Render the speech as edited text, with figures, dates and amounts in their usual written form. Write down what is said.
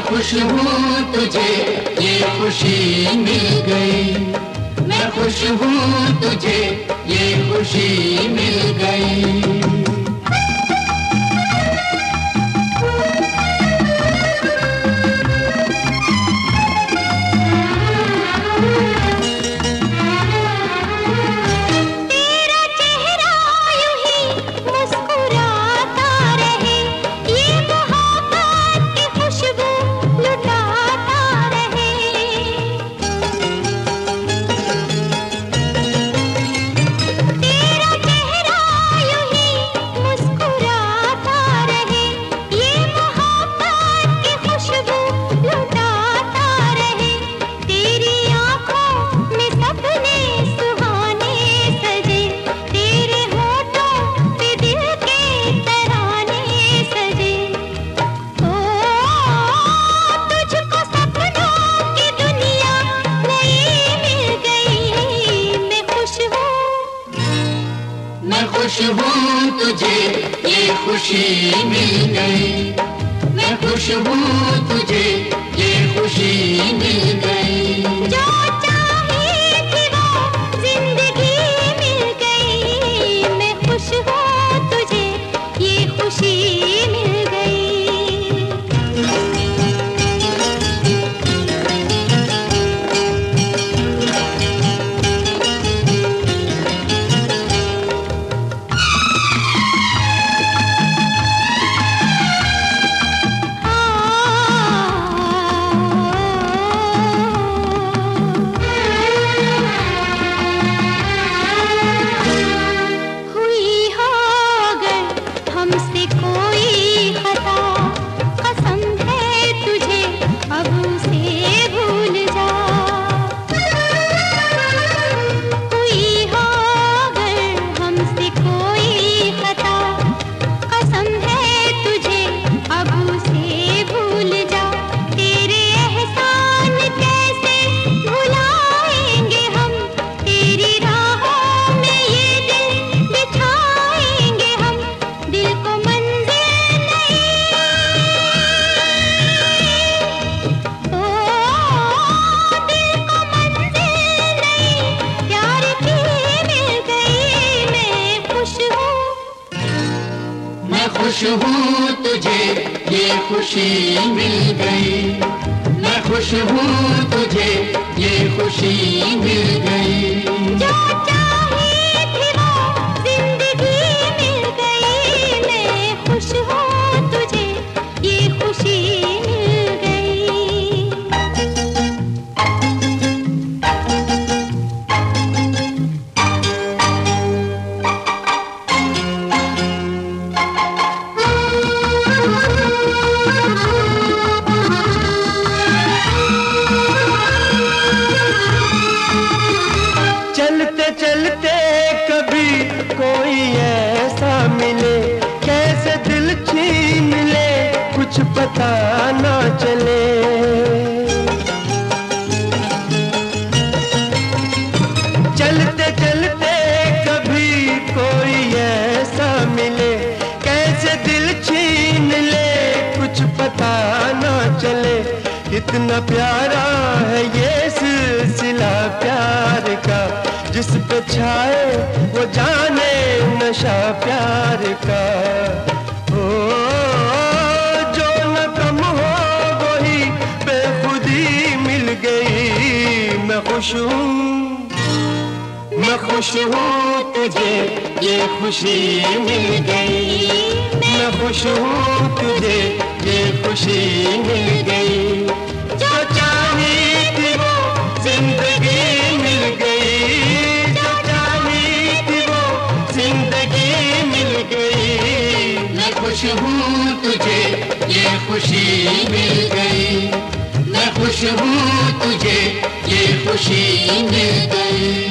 खुश हूँ तुझे ये खुशी मिल गई। मैं खुश हूँ तुझे ये खुशी मिल गई। मैं खुश हूँ तुझे ये खुशी मिल गई। मैं खुश हूँ तुझे ये खुशी मिल गई। जो चाहे थी वो जिंदगी मिल गई। मैं खुश हूँ तुझे ये खुशी मिल गई। खुश हूँ तुझे ये खुशी मिल गई। मैं खुश हूँ तुझे ये खुशी मिल गई। जो चाहे थी वो जिंदगी मिल गई। मैं खुश हूँ तुझे ये खुशी मिल गई। चलते कभी कोई ऐसा मिले, कैसे दिल छीन ले कुछ पता ना चले। चलते चलते कभी कोई ऐसा मिले, कैसे दिल छीन ले कुछ पता ना चले। कितना प्यारा है ये सिलसिला प्यार का, जिस पे छाए वो जाने नशा प्यार का। ओ जो न कम हो वही बेखुदी मिल गई। मैं खुश हूँ तुझे ये खुशी मिल गई। मैं खुश हूँ तुझे ये खुशी मिल गई। जो चाहे थी वो जिंदगी मिल गई। जो चाहे थी वो जिंदगी मिल गई। मैं खुश हूँ तुझे ये खुशी मिल गई। मैं खुश हूँ तुझे ये खुशी मिल गई।